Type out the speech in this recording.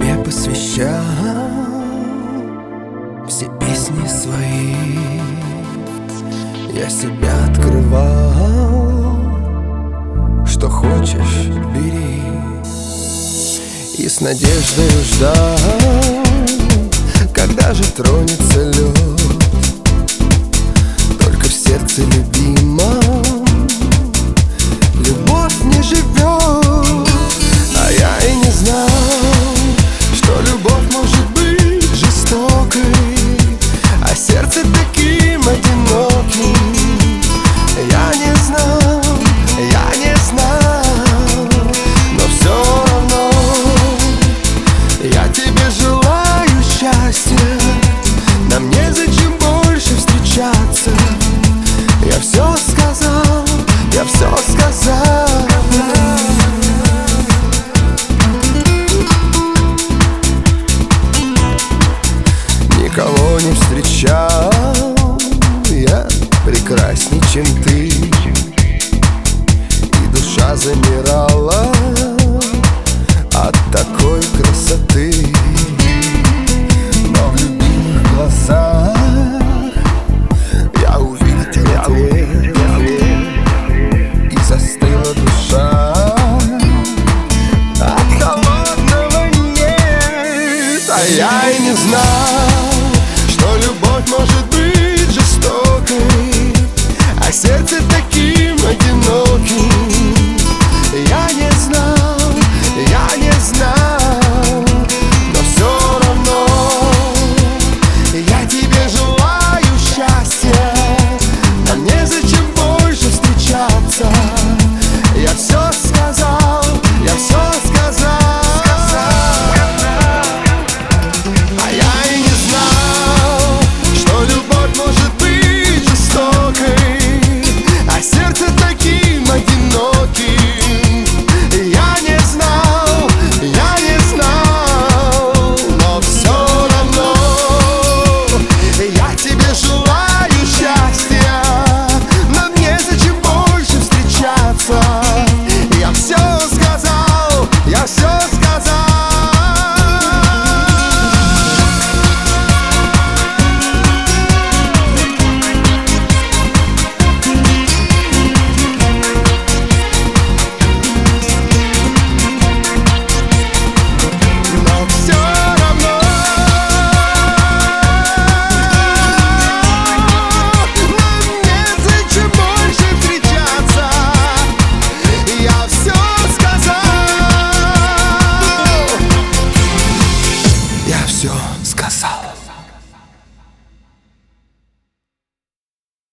тебе посвящал все песни свои. Я себя открывал, что хочешь, бери. И с надеждой ждал, когда же тронется лед. Только в сердце любимом любовь не живет. А я и не знал, что любовь может быть жестокой, а сердце таким одиноким. Я не знал, но все равно я тебе желаю счастья. Нам незачем больше встречаться. Я все сказал, я все сказал. Никого не встречал я прекрасней, чем ты. И душа замирала от такой красоты. Но в любимых глазах я увидел ответ, и застыла душа от холодного нет. А я и не знал, что любовь может быть жестокой, а сердце таким одиноким. Я не знал, но все равно я тебе желаю счастья. Нам незачем больше встречаться. Я все сказал, я все сказал. А я и не знал, что любовь может быть жестокой, а сердце таким одиноким. Я не знал, но все равно я тебе желаю счастья. Нам незачем больше встречаться. Я все сказал, я все сказал. Все